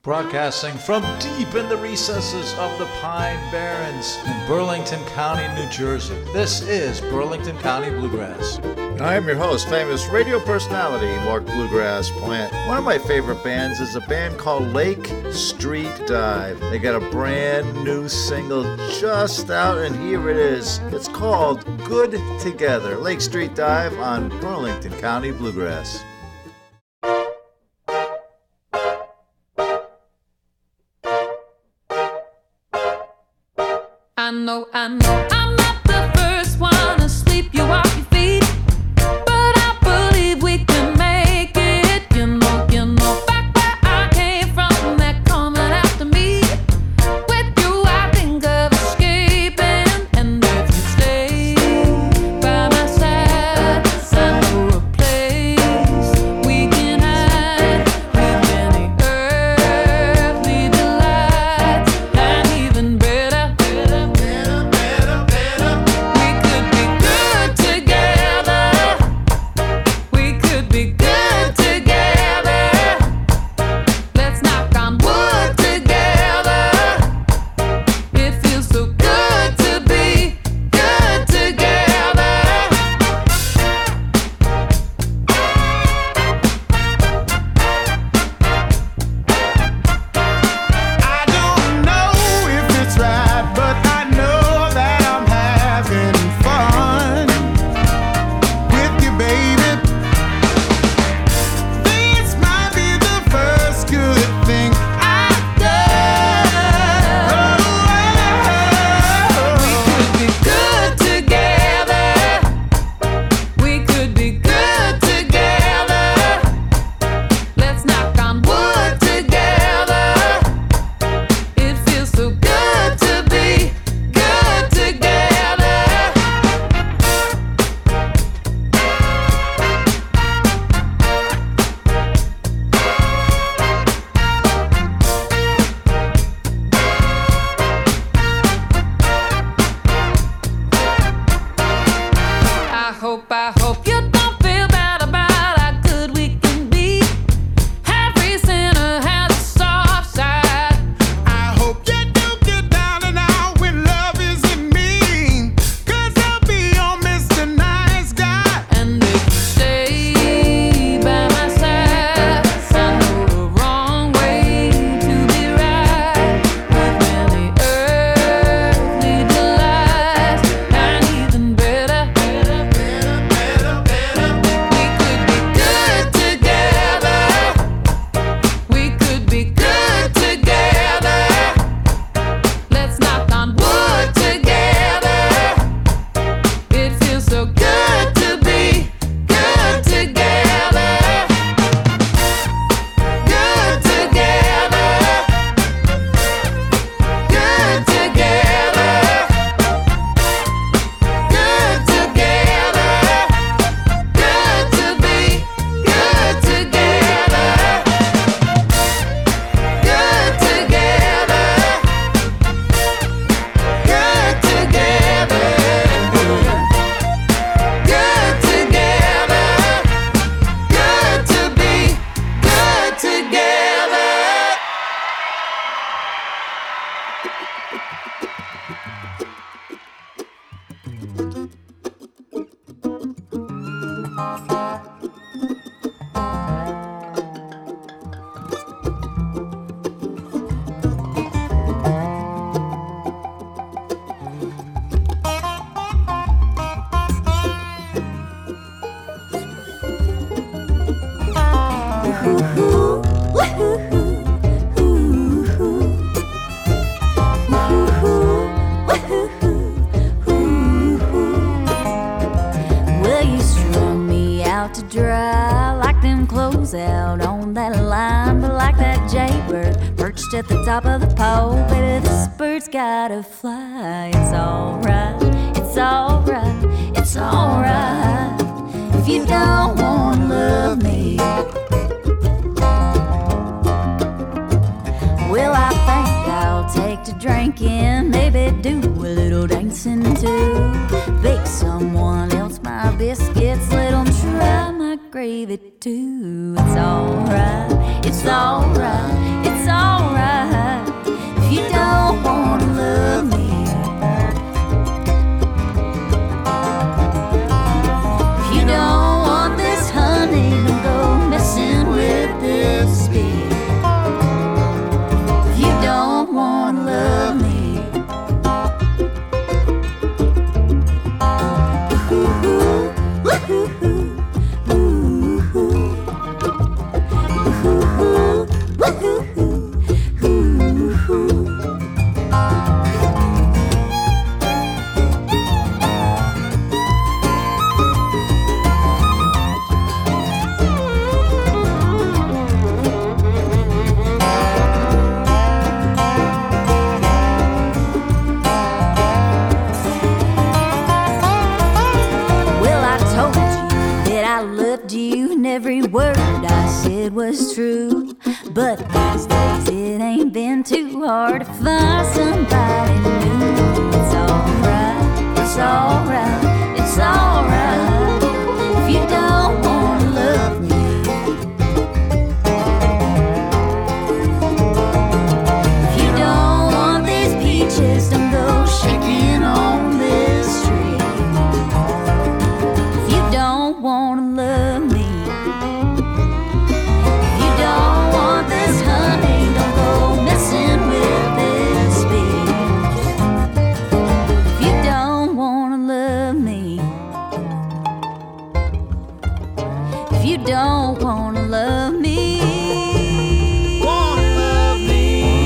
Broadcasting from deep in the recesses of the Pine Barrens in Burlington County, New Jersey. This is Burlington County Bluegrass. I am your host, famous radio personality, Mark Bluegrass Plant. One of my favorite bands is a band called Lake Street Dive. They got a brand new single just out, and here it is. It's called Good Together. Lake Street Dive on Burlington County Bluegrass. I know, I'm not the first one to sweep you off your feet, but I believe we can make it. You know, back where I came from, they're coming after me. With you, I think of escaping, and if you stay by my side, I know a place we can hide with many earthly delights, and even better. I hope you don't feel bad about how good we can be. Every sinner has a soft side. I hope you don't get down and out when love isn't mean, 'cause I'll be your Mr. Nice Guy. And if you stay by my side, I know the wrong way to be right, with many earthly delights, and even better. We could be good together. Let's knock on wood together. It feels so good to be good together. Good together. Good together. Good together. Good to be good together. Good together. Good together. Good together. Good to be good together. Well, you strung me out to dry like them clothes out on that line, but like that jaybird perched at the top of the pole, baby, this bird's gotta fly. It's alright, it's alright, it's alright if you don't wanna love me. Well, I think I'll take to drinking, maybe do a little dancing too. Bake someone else my biscuits, let them try my gravy too. It's alright, it's alright, it's alright hard to find somebody new. It's alright, it's alright, it's alright if you don't wanna love me. If you don't want these peaches, don't go shaking on this tree. If you don't wanna love me. If you don't want this honey, don't go messing with this bee. If you don't wanna love me. If you don't wanna love me. Wanna love me.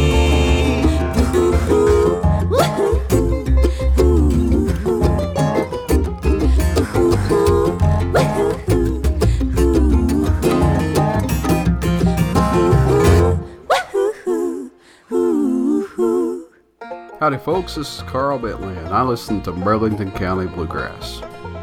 Howdy folks, this is Carl Bentley and I listen to Burlington County Bluegrass.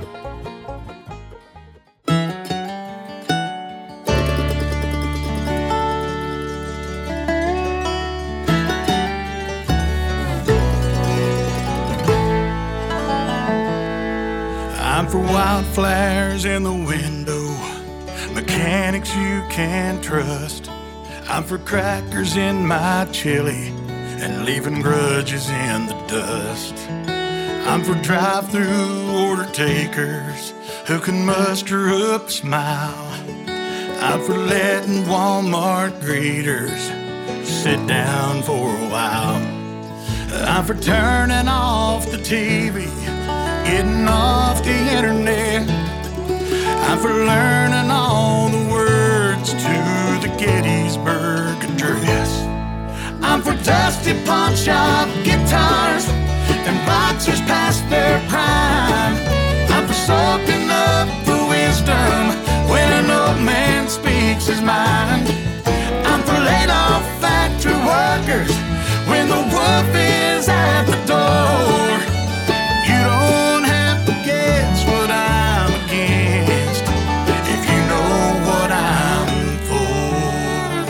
I'm for wildflowers in the window, mechanics you can trust. I'm for crackers in my chili and leaving grudges in the dust. I'm for drive-through order takers who can muster up a smile. I'm for letting Walmart greeters sit down for a while. I'm for turning off the TV, getting off the internet. I'm for learning all the words to the Gettysburg Address. I'm for dusty pawn shop guitars and boxers past their prime. I'm for soaking up the wisdom when an old man speaks his mind. I'm for laid off factory workers when the wolf is at the door. You don't have to guess what I'm against if you know what I'm for.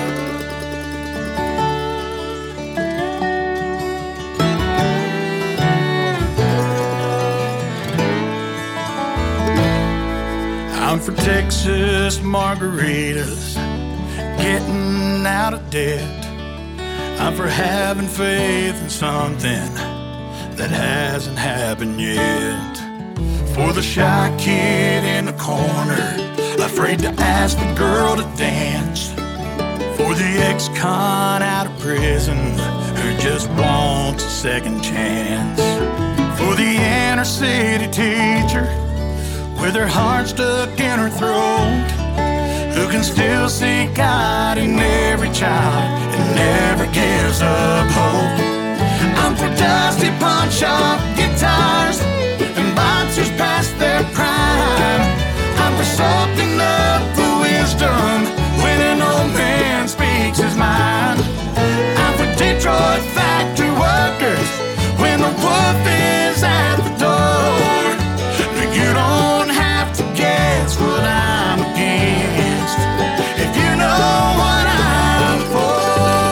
I'm for Texas margaritas, getting out of debt. I'm for having faith in something that hasn't happened yet. For the shy kid in the corner, afraid to ask the girl to dance. For the ex-con out of prison who just wants a second chance. For the inner city teacher with her heart stuck in her throat, who can still see God in every child and never gives up hope. I'm for dusty pawn shop guitars and boxers past their prime. I'm for soaking up the wisdom when an old man speaks his mind. I'm for Detroit factory workers when the wolf is at the door. You don't have to guess what I'm against if you know what I'm for.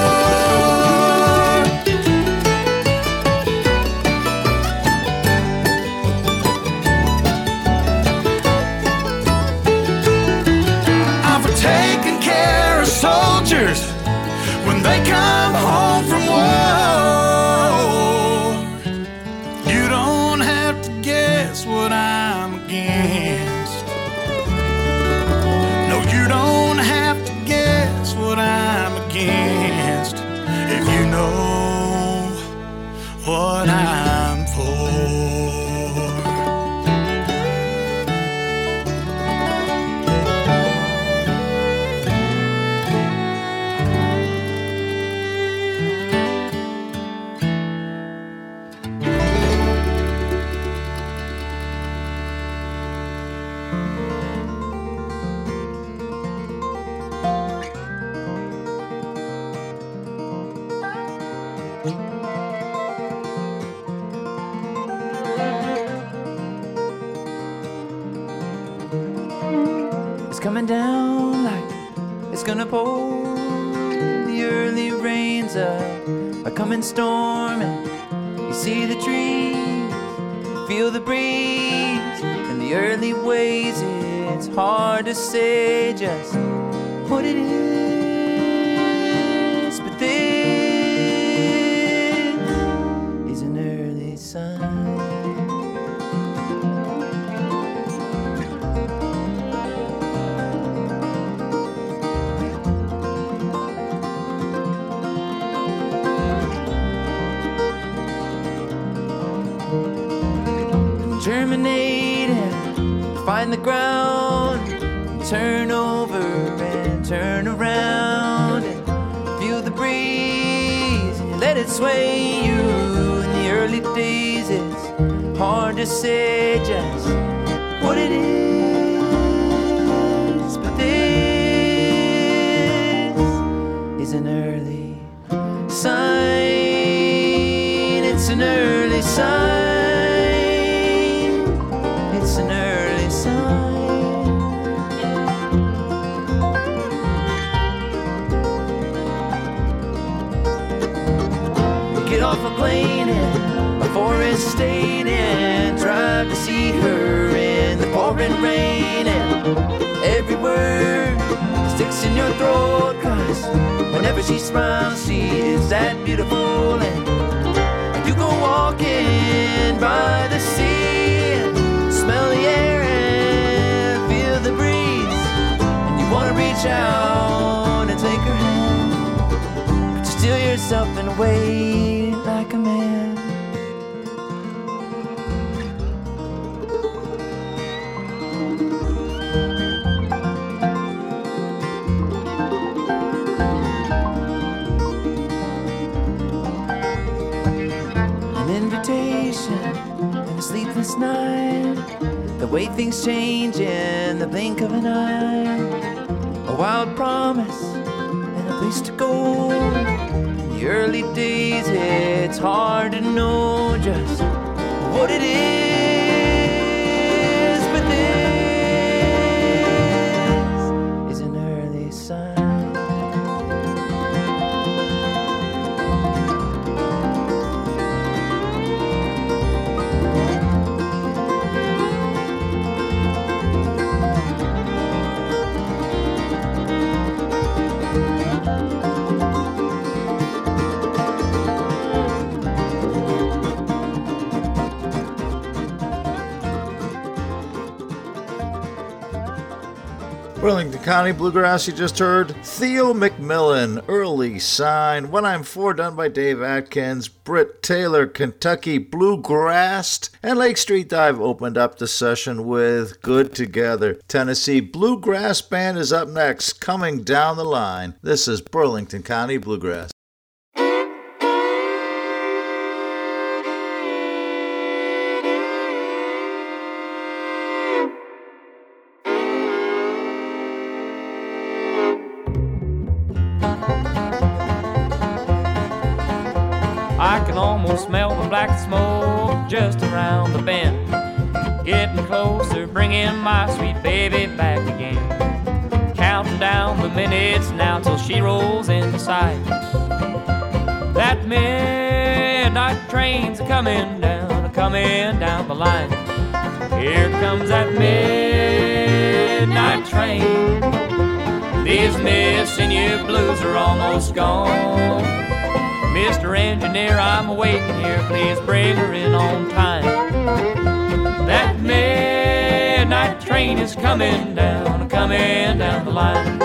I'm for taking care of soldiers when they come home from war. You don't have to guess what I'm against. No, you don't have to guess what I'm against if you know what I'm for. Coming down like it's gonna pour. The early rains are are coming storming. You see the trees, feel the breeze, and the early ways. It's hard to say just what it is, but this is an early sign. Germinating, find the ground, turn over and turn around, and feel the breeze, let it sway you. In the early days it's hard to say just what it is, but this is an early sign. It's an early sign. It's an early sign. Get off a plane in a forest state and drive to see her in the pouring rain, and every word sticks in your throat, 'cause whenever she smiles she is that beautiful. And you go walking by the sea, smell the air and feel the breeze, and you want to reach out and take her hand, but you still yourself and wait like a man. An invitation and a sleepless night, the way things change in the blink of an eye, a wild promise and a place to go. In the early days it's hard to know just what it is, but this is an early sign. Burlington County Bluegrass, you just heard Theo McMillan, Early Sign. When I'm For, done by Dave Atkins. Britt Taylor, Kentucky Bluegrass. And Lake Street Dive opened up the session with Good Together. Tennessee Bluegrass Band is up next, coming down the line. This is Burlington County Bluegrass. I can almost smell the black smoke just around the bend. Getting closer, bringing my sweet baby back again. Counting down the minutes now till she rolls into sight. That midnight train's coming down the line. Here comes that midnight train. These missing you blues are almost gone. Mr. Engineer, I'm waiting here, please bring her in on time. That midnight train is coming down the line.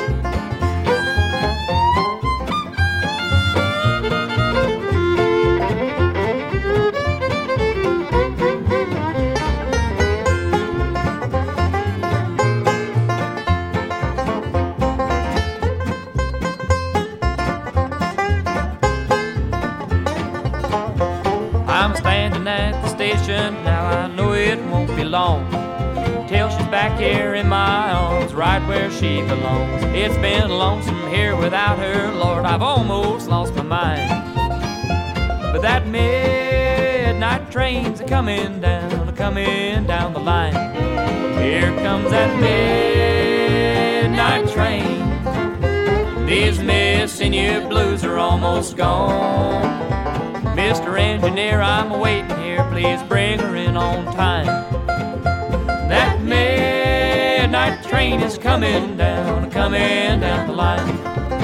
I'm standing at the station, now I know it won't be long till she's back here in my arms, right where she belongs. It's been lonesome here without her, Lord, I've almost lost my mind. But that midnight train's coming down the line. Here comes that midnight train. These missing you blues are almost gone. Mr. Engineer, I'm waiting here, please bring her in on time. That midnight train is coming down the line.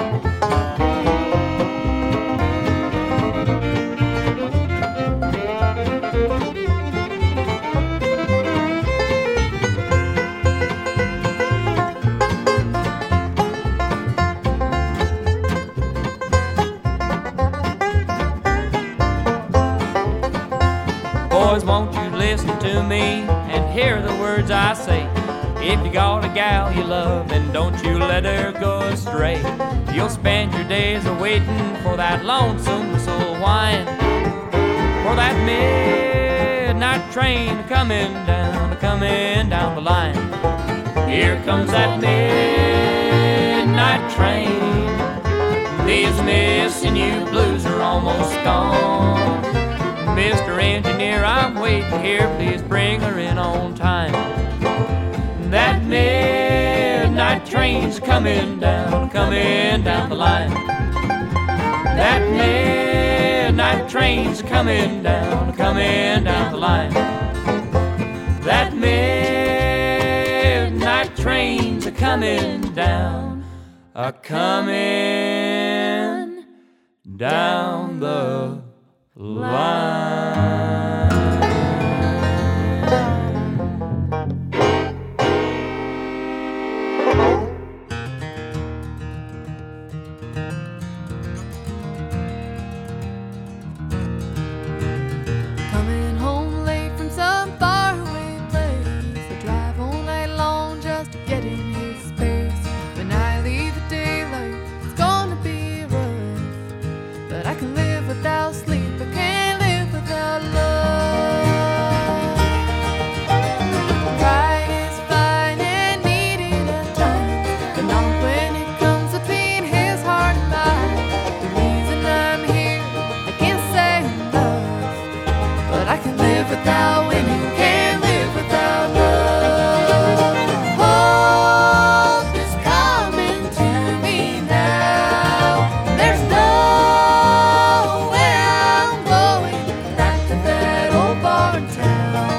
Boys, won't you listen to me and hear the words I say? If you got a gal you love, then don't you let her go astray. You'll spend your days a-waiting for that lonesome whistle whine, for that midnight train coming down the line. Here comes that midnight train. These missing you blues are almost gone. Mr. Engineer, I'm waiting here, please bring her in on time. That midnight train's coming down the line. That midnight train's coming down the line. That midnight train's a-coming down the line. Coming home late from some faraway place, I drive all night long just to get in his space. When I leave at daylight, it's gonna be rough, but I can live without sleep. I can't live without love. Pride is fine and needed at times, but not when it comes between his heart and mine. The reason I'm here, I can't say enough, but I can live without winning, can't live without love. Hope is coming to me now. There's nowhere I'm going back to that old barn town.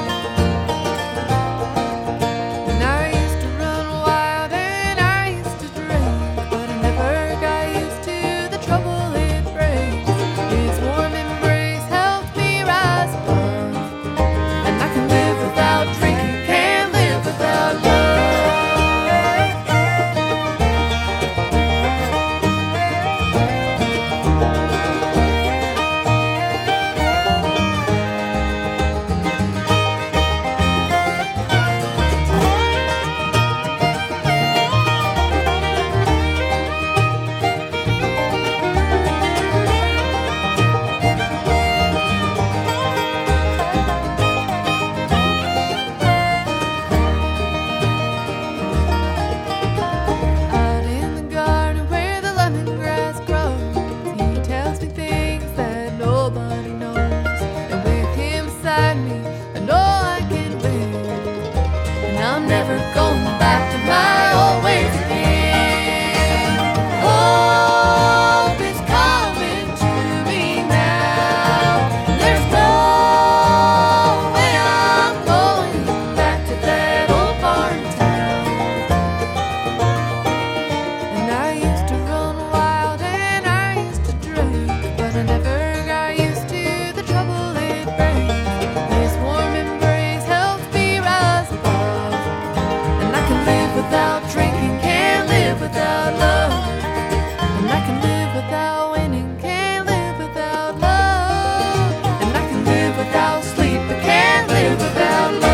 And I used to run wild and I used to drink, but I never got used to the trouble it brings. His warm embrace helped me rise above, and I can live without drinking, can't live without love. Out in the garden where the lemongrass grows, he tells me things that nobody knows. And with him beside me, I know I can win. And I'm never going back to my old ways again. Hope is coming to me now. There's no way I'm going back to that old barn town. And I used to run wild and I used to drink, but I never got used to the trouble it brings. His warm embrace helps me rise above, and I can live without drinking, can't live without love. And I can live without winning, can't live without love. And I can live without sleep, but can't live without love.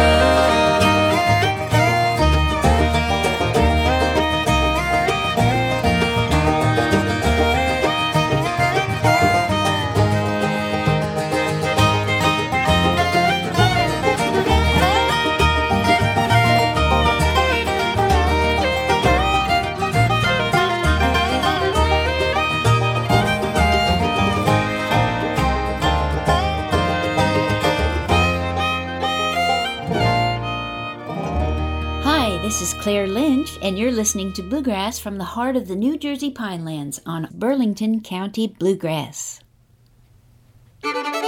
Hi, this is Claire Lynch, and you're listening to Bluegrass from the heart of the New Jersey Pinelands on Burlington County Bluegrass.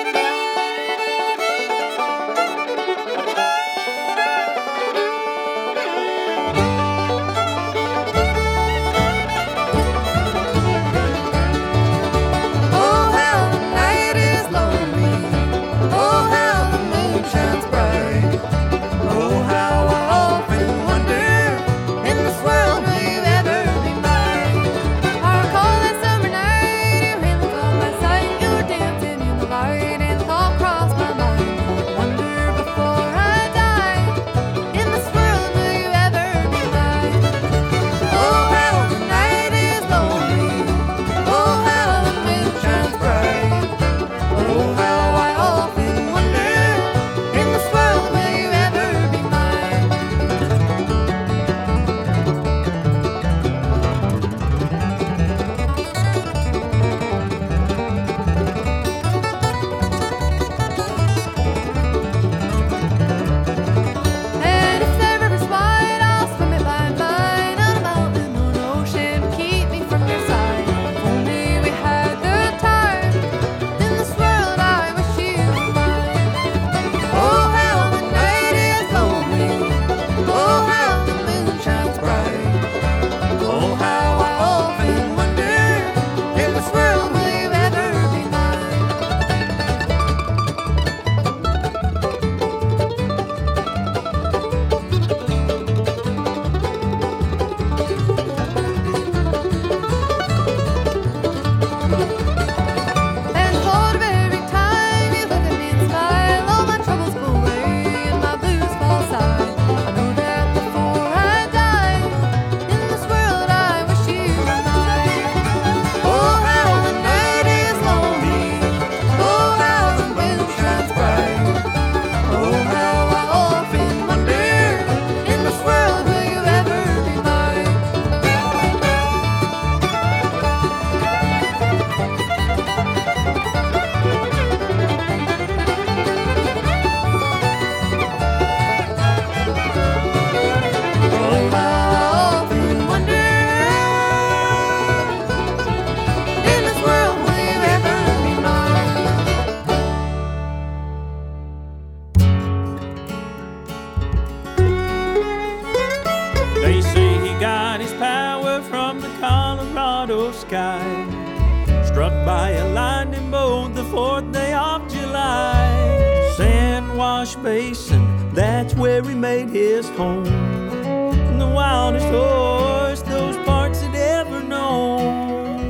sky, struck by a lightning bolt the 4th day of July. Sand Wash Basin, that's where he made his home. The wildest horse those parts had ever known.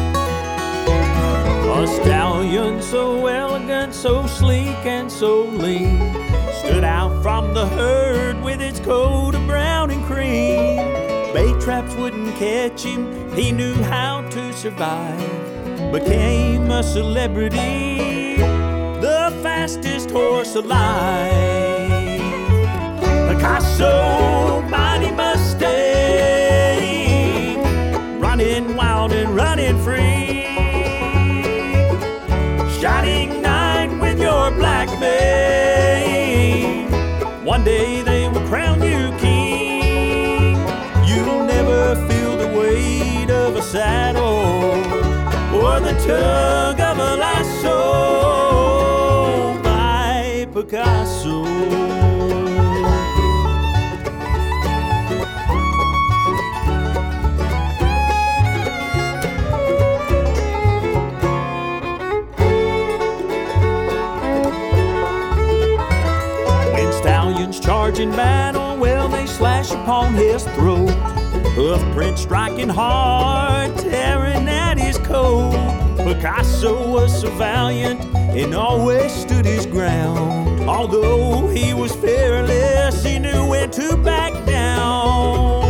A stallion so elegant, so sleek and so lean, stood out from the herd with its coat of brown and cream. Bait traps wouldn't catch him, he knew how to survive. Became a celebrity, the fastest horse alive. Picasso, mighty Mustang, running wild and running free. Shining knight with your black mane, one day they will crown you king. You'll never feel the weight of a saddle or the tug of a lasso by Picasso. Charging battle, well, they slash upon his throat. Hoof print striking hard, tearing at his coat. Picasso was so valiant and always stood his ground. Although he was fearless, he knew when to back down.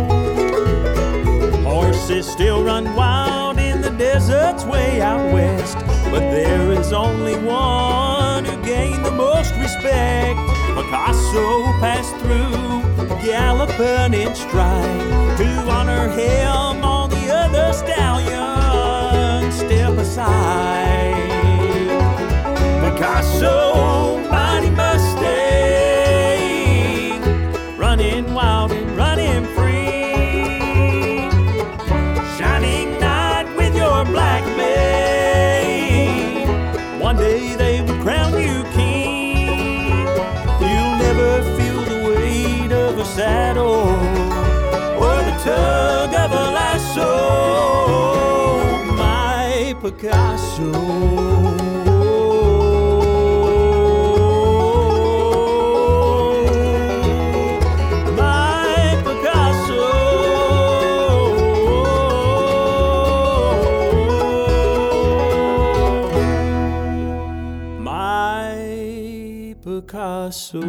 Horses still run wild in the deserts way out west, but there is only one who gained the most respect. Picasso passed through, galloping in stride. To honor him, all the other stallions step aside. Picasso, mighty Mustang, running wild and running free. Shining knight with your black mane, one day they will crown you king. Feel the weight of a saddle or the tug of a lasso, my Picasso. Picasso.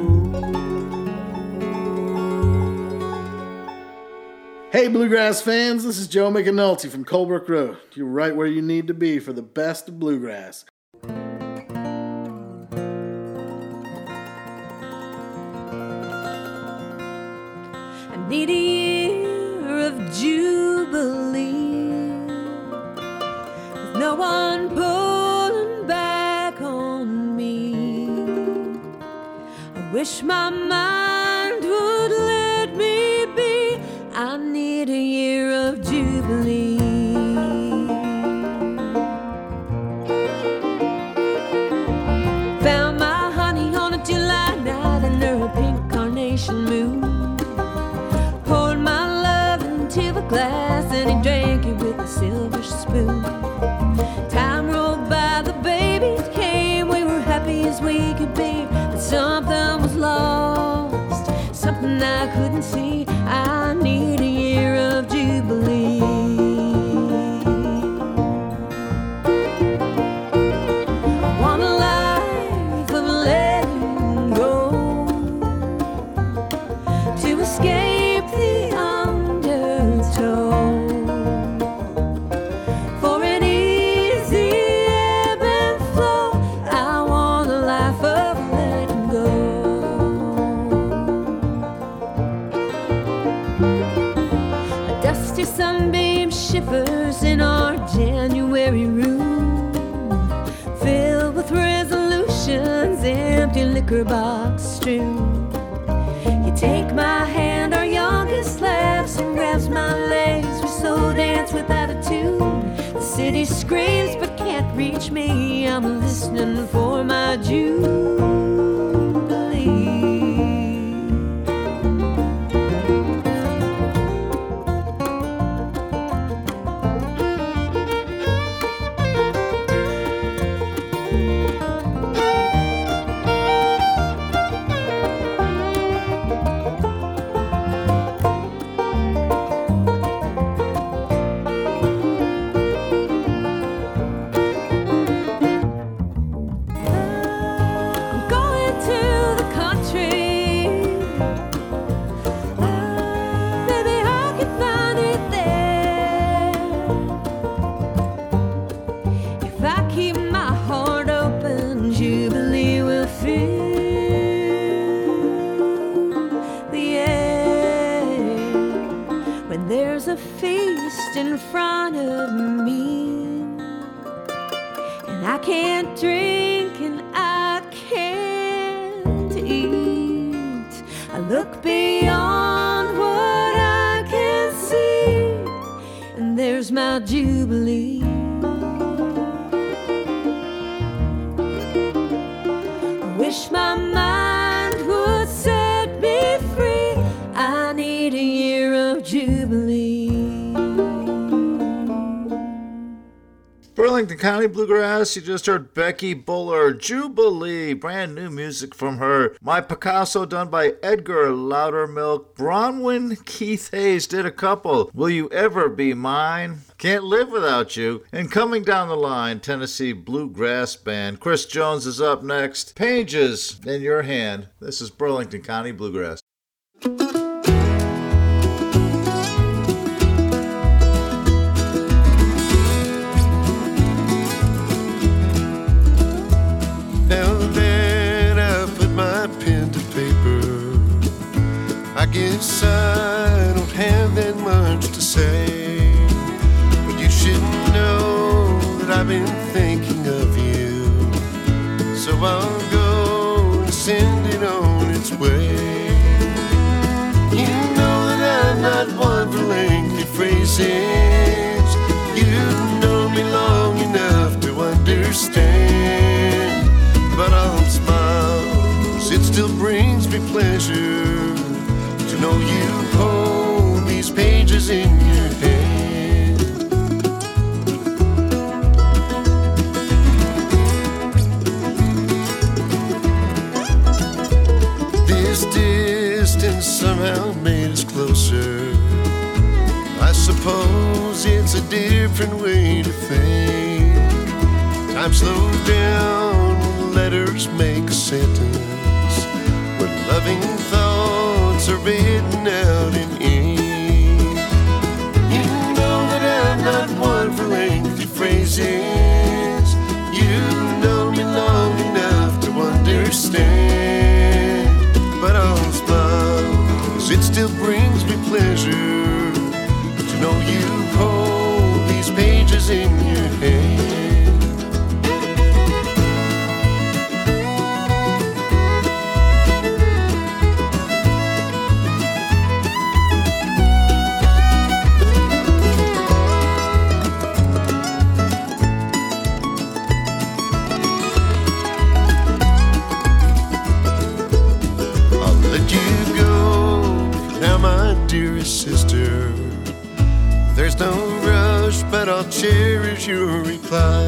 Hey Bluegrass fans, this is Joe McAnulty from Colebrook Road. You're right where you need to be for the best of bluegrass. I need a year of jubilee, with no one pulling back on me. I wish my mind would let me be. I need a year of jubilee. Found my honey on a July night under a pink carnation moon. Poured my love into a glass and he drank it with a silver spoon. Time rolled by, the babies came, we were happy as we could be. But something was lost, something I couldn't see. I need a year of jubilee. I want a life of letting go, to escape the undertow, for an easy ebb and flow. I want a life of letting go. A dusty sunbeam shivers in our January room, filled with resolutions, empty liquor box strewn. You take my hand, our youngest laughs and grabs my legs. We so dance without a tune. The city screams but can't reach me. I'm listening for my jubilee. front of me. And I can't drink and I can't eat. I look beyond what I can see, and there's my Jubilee. I wish my mind would set me free. I need a year of Jubilee. Burlington County Bluegrass, you just heard Becky Buller, Jubilee, brand new music from her. My Picasso done by Edgar Loudermilk. Bronwyn Keith Hayes did a couple. Will You Ever Be Mine? Can't Live Without You. And coming down the line, Tennessee Bluegrass Band. Chris Jones is up next. Pages in your hand. This is Burlington County Bluegrass. I guess I don't have that much to say, but you should know that I've been thinking of you. So I'll go and send it on its way. You know that I'm not one for lengthy phrases. You've known me long enough to understand. But I'll smile, 'cause it still brings me pleasure to know you hold these pages in your hand. This distance somehow made us closer. I suppose it's a different way to think. Time slows down when letters make a sentence, when loving thoughts are written out in ink. You know that I'm not one for lengthy phrases. You've known me long enough to understand. But I'll smile, 'cause it still brings me pleasure to know you hold these pages in your hand. Sister, there's no rush, but I'll cherish your reply.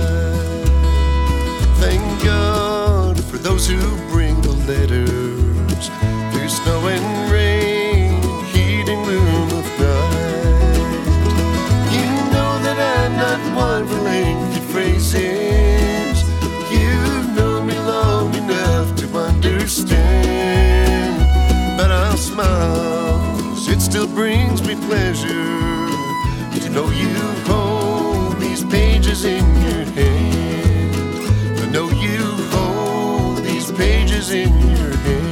Thank God for those who bring the letters through snow and rain, heat and gloom of night. You know that I'm not one for lengthy phrases. You've known me long enough to understand. But I'll smile, it still brings me pleasure to know you hold these pages in your hand. To know you hold these pages in your hand.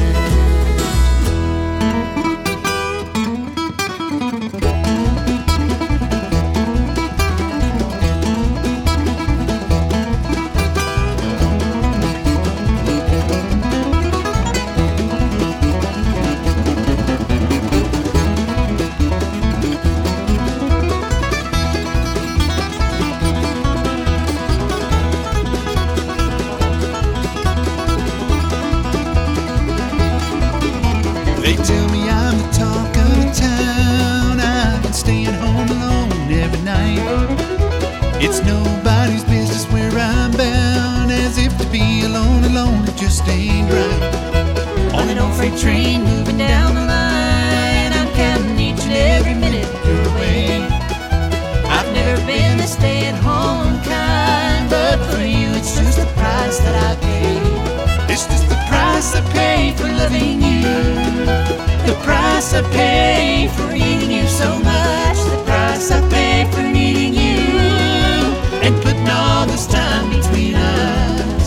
It's nobody's business where I'm bound, as if to be alone, it just ain't right. On an old freight train moving down the line, I'm counting each and every minute you're away. I've never been the stay-at-home kind, but for you it's just the price that I pay. It's just the price I pay for loving you, the price I pay for needing you so much, the price I pay for needing you and putting all this time between us.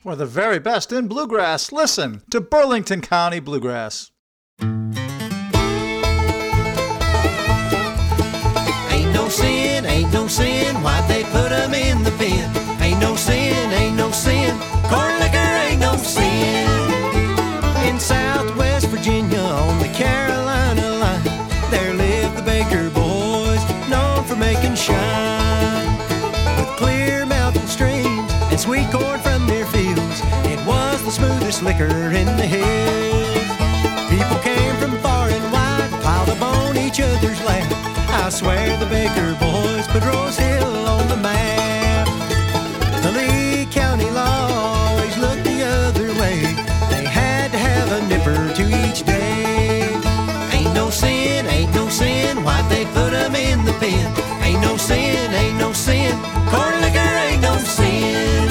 For the very best in bluegrass, listen to Burlington County Bluegrass. Ain't no sin, why'd they put 'em in the pen? Ain't no sin, corn liquor ain't no sin. In Southwest Virginia on the Carolina line, there live the Baker boys, known for making shine. With clear mountain streams and sweet corn from their fields, it was the smoothest liquor in the hills. People came from far and wide, piled up on each other's lap. I swear the Baker boys put Rose Hill on the map. The Lee County law always looked the other way. They had to have a nipper to each day. Ain't no sin, why'd they put 'em in the pen? Ain't no sin, corn liquor ain't no sin.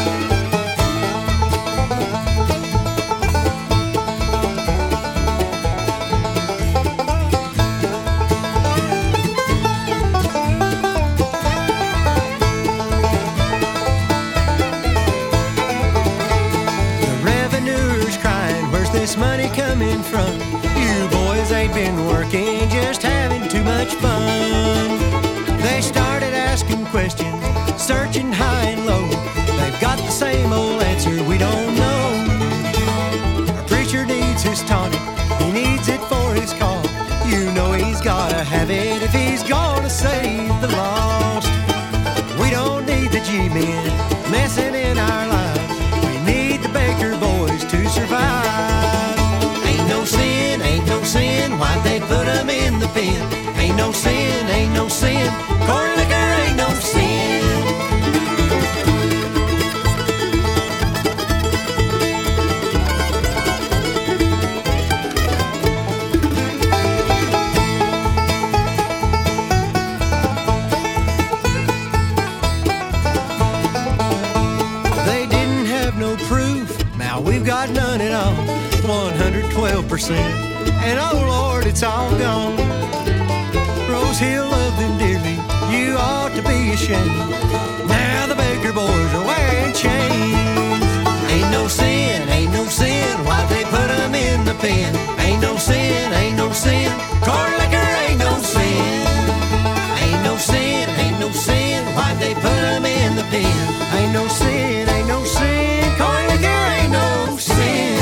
Money coming from you boys ain't been working, just having too much fun. They started asking questions, searching high and low. They've got the same old answer, we don't know. Our preacher needs his tonic, he needs it for his call. You know he's gotta have it if he's gonna save the lost. We don't need the G-men messing in our lives, we need the Baker boys to survive. Ain't no sin, why'd they put 'em in the pen? Ain't no sin, corn liquor ain't no sin. They didn't have no proof, now we've got none at all. 112%, and oh Lord, it's all gone. Rose Hill loved them dearly, you ought to be ashamed. Now the Baker boys are wearing chains. Ain't no sin, why'd they put 'em in the pen? Ain't no sin, corn liquor ain't no sin. Ain't no sin, why'd they put 'em in the pen? Ain't no sin, corn liquor ain't no sin.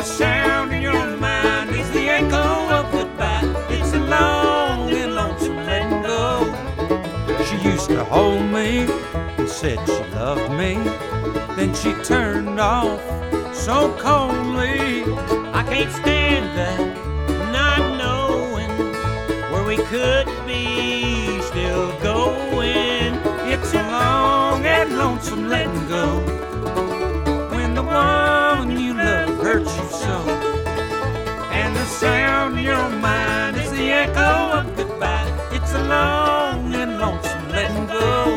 the sound in your mind is the echo of goodbye. It's a long and lonesome letting go. She used to hold me and said she loved me. Then she turned off so coldly. I can't stand that, not knowing where we could be, still going. It's a long and lonesome letting go when the one you love hurts you so. And the sound in your mind is the echo of goodbye. It's a long and lonesome letting go.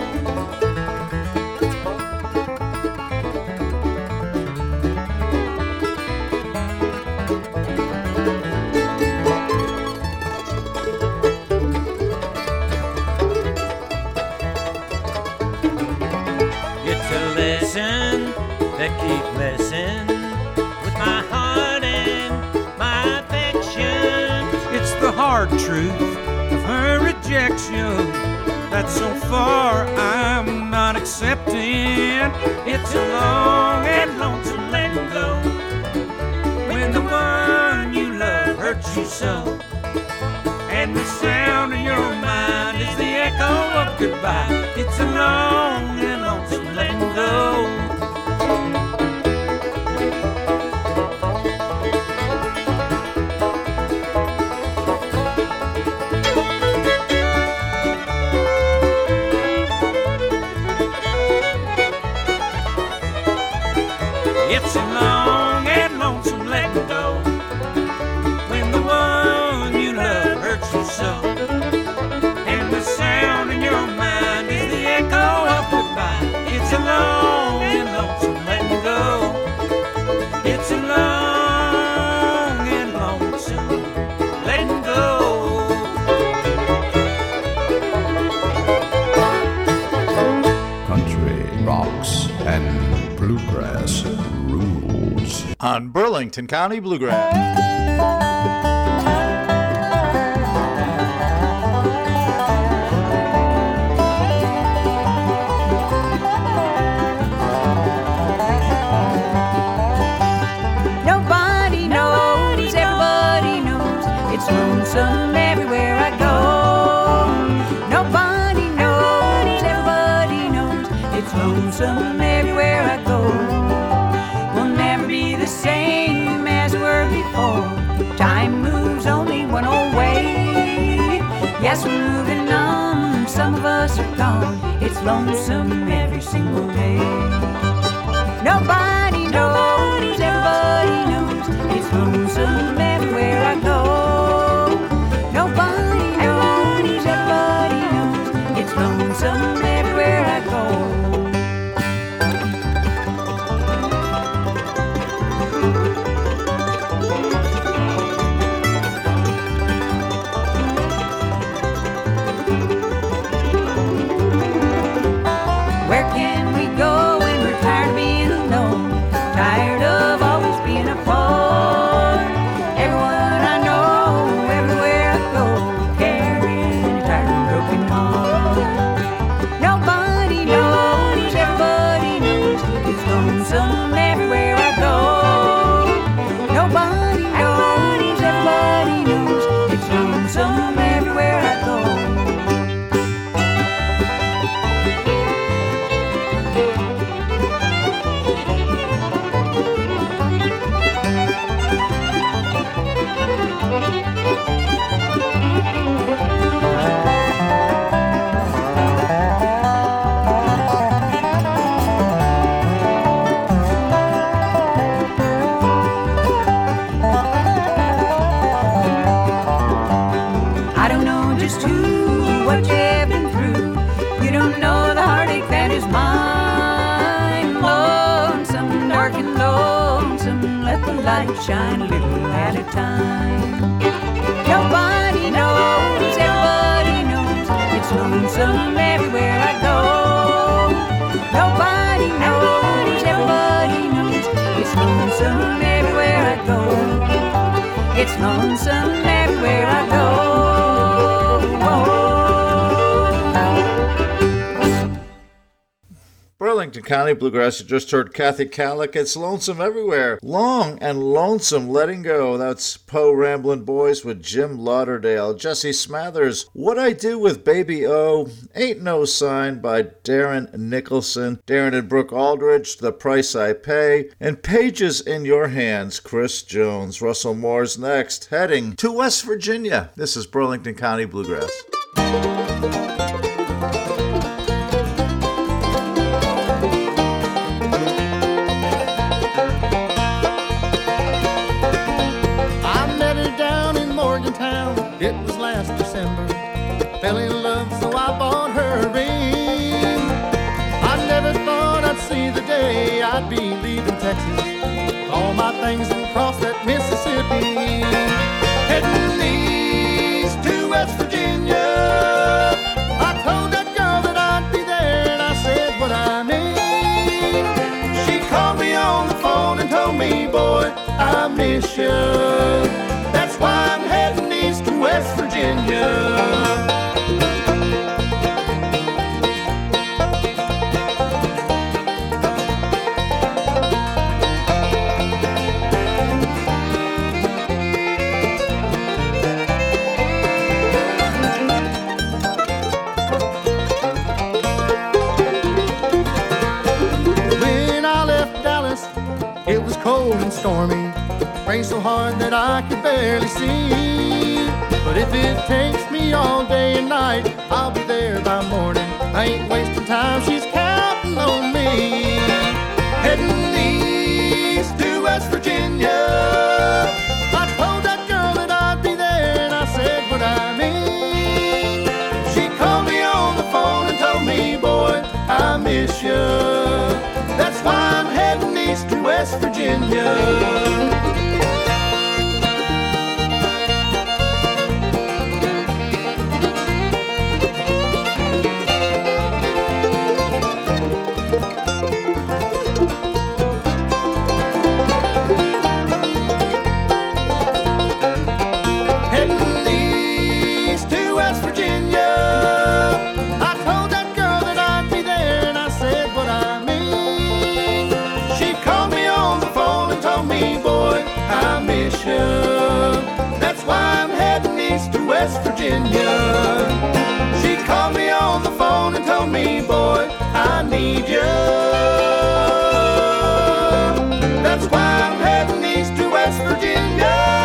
That keep messing with my heart and my affection. It's the hard truth of her rejection that so far I'm not accepting. It's a long and lonesome letting go when the one you love hurts you so. And the sound in your mind is the echo of goodbye. It's a long and lonesome letting go. It's a long and lonesome letting go when the one you love hurts you so. And the sound in your mind is the echo of goodbye. It's a long and lonesome letting go. It's a long and lonesome letting go. Country rocks and bluegrass rules on Burlington County Bluegrass. Nobody knows, everybody knows, it's lonesome everywhere I go. Nobody knows, everybody knows, it's lonesome everywhere I go. We'll never be the same as we were before. Time moves only one old way. Yes, we're moving on, some of us are gone. It's lonesome every single day. Nobody knows, everybody knows, it's lonesome everywhere I go. Nobody knows, everybody knows, it's lonesome everywhere I go. Where can we go when we're tired of being alone? Tired of always being apart. Everyone I know, everywhere I go, carrying a tired and broken heart. Nobody knows, everybody knows, it's lonesome everywhere I go. Nobody knows, everybody knows, it's lonesome everywhere I go. I don't know just who, what you've been through. You don't know the heartache that is mine. Lonesome, dark and lonesome, let the light shine a little at a time. Nobody knows, everybody knows, it's lonesome everywhere I go. Nobody knows, everybody knows, it's lonesome everywhere I go. It's lonesome everywhere I go. Burlington County Bluegrass. You just heard Kathy Calick. It's Lonesome Everywhere. Long and Lonesome Letting Go. That's Poe Ramblin' Boys with Jim Lauderdale. Jesse Smathers, What I Do with Baby O. Ain't No Sign by Darren Nicholson. Darren and Brooke Aldridge, The Price I Pay. And Pages in Your Hands, Chris Jones. Russell Moore's next, heading to West Virginia. This is Burlington County Bluegrass. It was last December. Fell in love, so I bought her a ring. I never thought I'd see the day I'd be leaving Texas, all my things and cross that Mississippi, heading east to West Virginia. I told that girl that I'd be there, and I said what I mean. She called me on the phone and told me, boy, I miss you. That's why I'm heading east to West Virginia. When I left Dallas, it was cold and stormy. Rained so hard that I could barely see. But if it takes me all day and night, I'll be there by morning. I ain't wasting time, she's counting on me. Heading east to West Virginia. I told that girl that I'd be there, and I said what I mean. She called me on the phone and told me, boy, I miss you. That's why I'm heading east to West Virginia. That's why I'm heading east to West Virginia. She called me on the phone and told me, boy, I need you. That's why I'm heading east to West Virginia.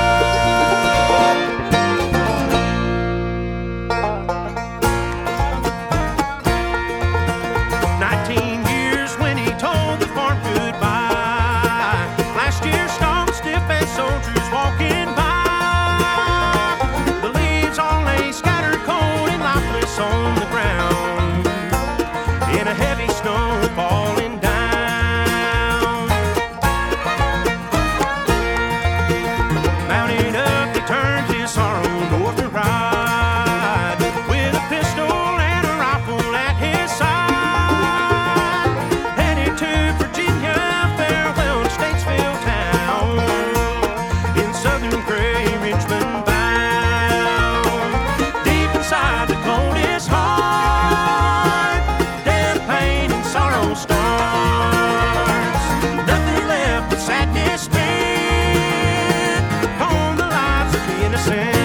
19 years when he told the farm goodbye. Last year, strong, stiff as soldiers walking by. The leaves all lay scattered cold and lifeless on the ground, in a heavy snow falling down. Mounted up, he turned his sorrow north to ride, with a pistol and a rifle at his side. Headed to Virginia, farewell to Statesville town, in southern gray Richmond bound. Deep inside the coldest heart, death, pain, and sorrow starts. Nothing left but sadness spent on the lives of the innocent.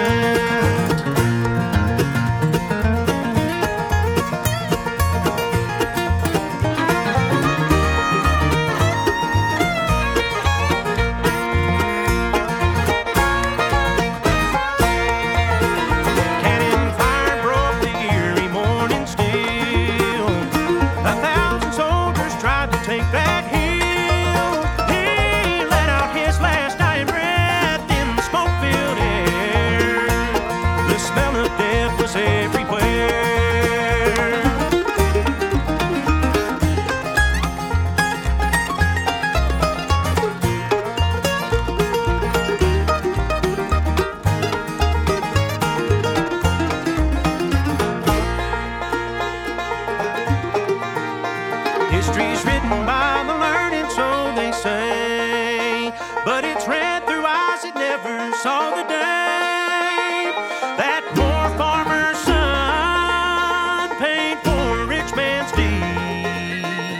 Cannon fire broke the eerie morning still. 1,000 soldiers tried to take that hill. He let out his last dying breath in the smoke-filled air. The smell of death was everywhere. History's written by the learned, so they say, but it's read through eyes that never saw the day. That poor farmer's son paid for a rich man's deed.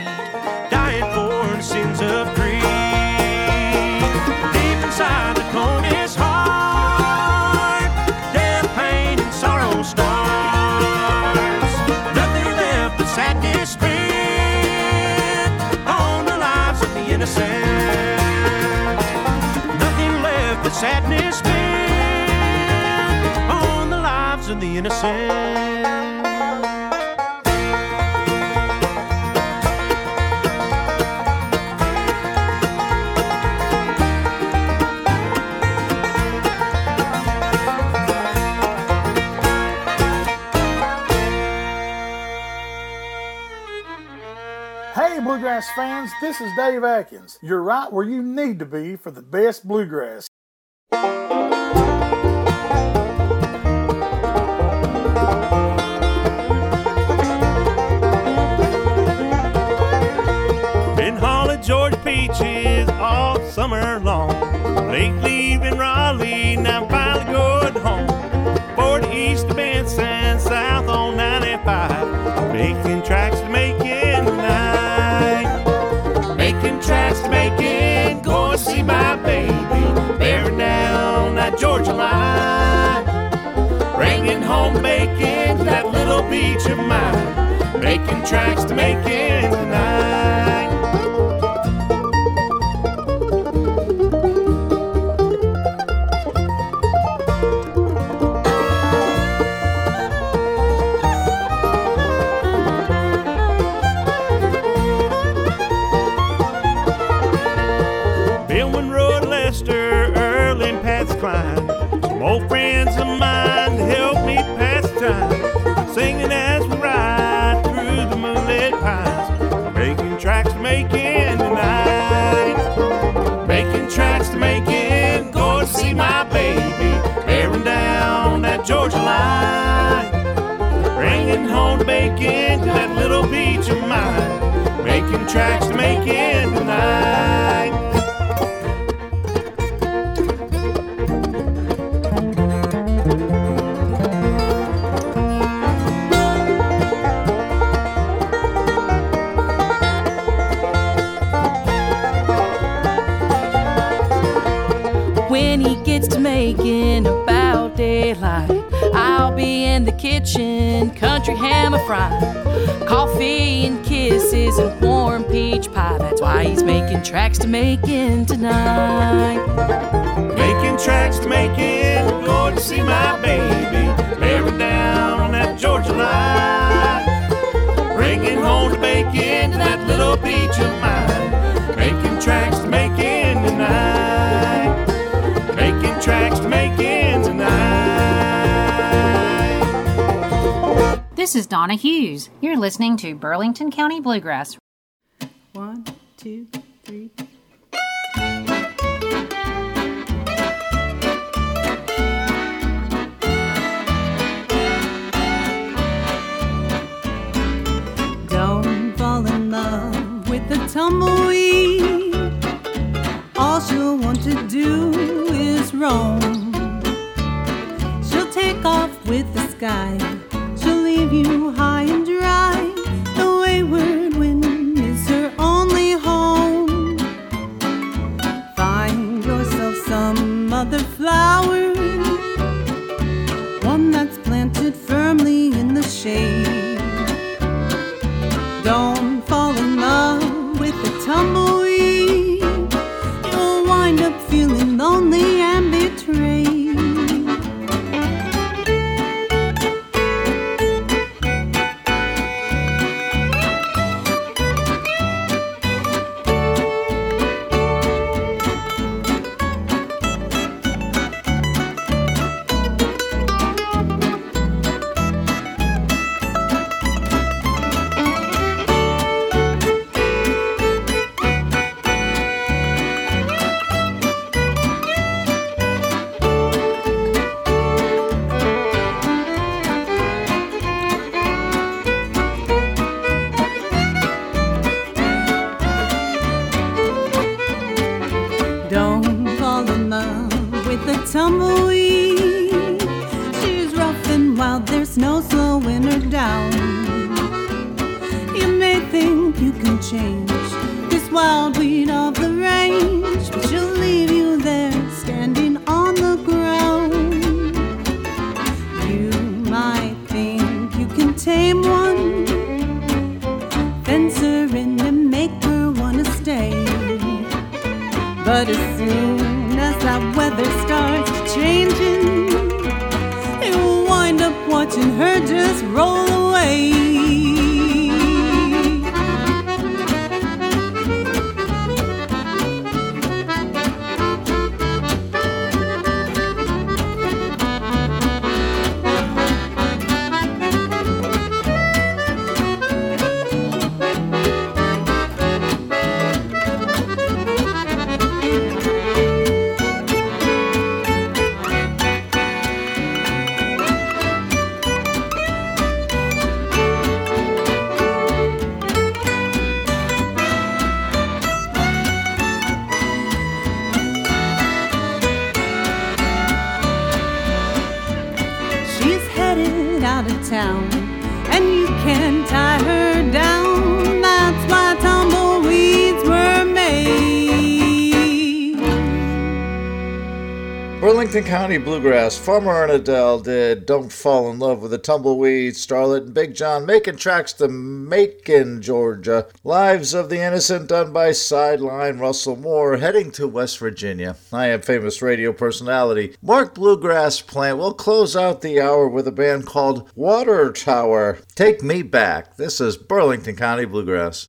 spend on the lives of the innocent. Hey, Bluegrass fans, this is Dave Atkins. You're right where you need to be for the best bluegrass. Been hauling Georgia peaches all summer long. Lately been Raleigh, now finally going home. 40 east of Benson, south on 95. Making tracks to making tonight. Making tracks to making, going to see my baby. Bearing down that Georgia line. Bringing home bacon to that little beach of mine. Making tracks to making tonight. Some old friends of mine to help me pass the time, singing as we ride through the moonlit pines, making tracks to making tonight, making tracks to making, going to see my baby, bearing down that Georgia line, bringing home the bacon to that little beach of mine, making tracks to making tonight. Making about daylight, I'll be in the kitchen, country hammer frying, coffee and kisses and warm peach pie. That's why he's making tracks to making tonight. Making tracks to making, going to see my baby, bearing down on that Georgia line, bringing home the bacon to that little beach of mine. Making tracks to making tonight. Making tracks to making tonight. This is Donna Hughes. You're listening to Burlington County Bluegrass. 1, 2, 3. Don't fall in love with the tumbleweed. All she'll want to do is roam. She'll take off with the sky. She'll leave you high and dry. The wayward wind is her only home. Find yourself some other flower, one that's planted firmly in the shade. Don't fall in love with the tumbleweed. You'll wind up feeling lonely and betrayed. Tumbleweed, she's rough and wild, there's no slowing her down. You may think you can change this wild weed of the range, but she'll leave you there standing on the ground. You might think you can tame one, fence her in and make her wanna stay, but as soon as that weather starts to watching her just roll away. She's headed out of town, and you can tie her down. That's why tumbleweeds were made. Burlington County Bluegrass, Farmer and Adele did Don't Fall in Love with a Tumbleweed, Starlet and Big John making tracks to Macon, Georgia. Lives of the Innocent done by Sideline Russell Moore, heading to West Virginia. I am famous radio personality Mark Bluegrass Plant. We'll close out the hour with a band called Water Tower. Take Me Back. This is Burlington County Bluegrass.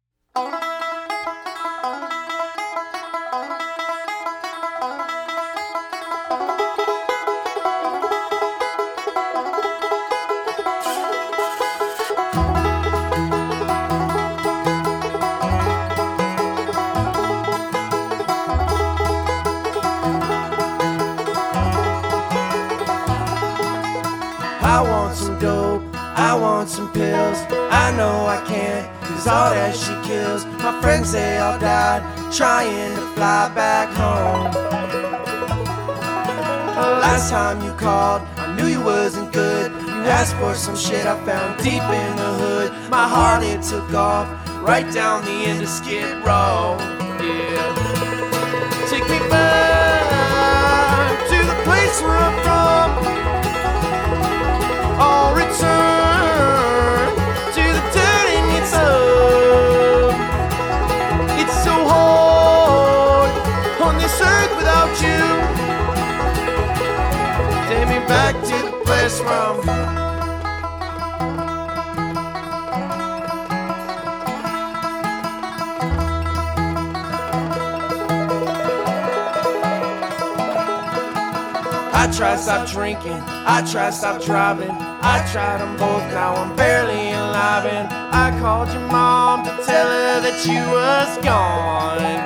I want some dope, I want some pills. I know I can't, cause all that she kills. My friends, they all died trying to fly back home. Last time you called, I knew you wasn't good. You asked for some shit I found deep in the hood. My heart, it took off right down the end of Skid Row. Yeah. Take me back to the place where I'm from. I'll return to the dirt in your tub. It's so hard on this earth without you. Take me back to the place where I'm from. I tried to stop drinking, I tried to stop driving, I tried them both, now I'm barely alive. And I called your mom to tell her that you was gone.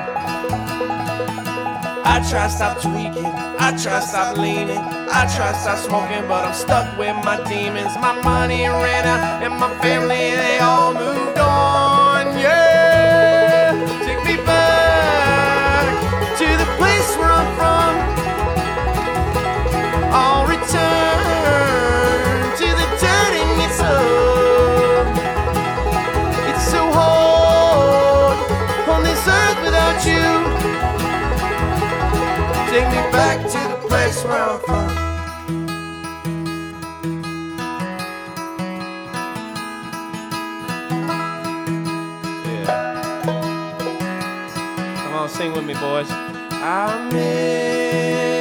I tried to stop tweaking, I tried to stop leaning, I tried to stop smoking, but I'm stuck with my demons. My money ran out and my family, they all moved on. Yeah, take me back to the place where I'm from. I'll return to the dirt in your tub. It's so hard on this earth without you. Take me back to the place where I'm from. Yeah. Come on, sing with me, boys. I miss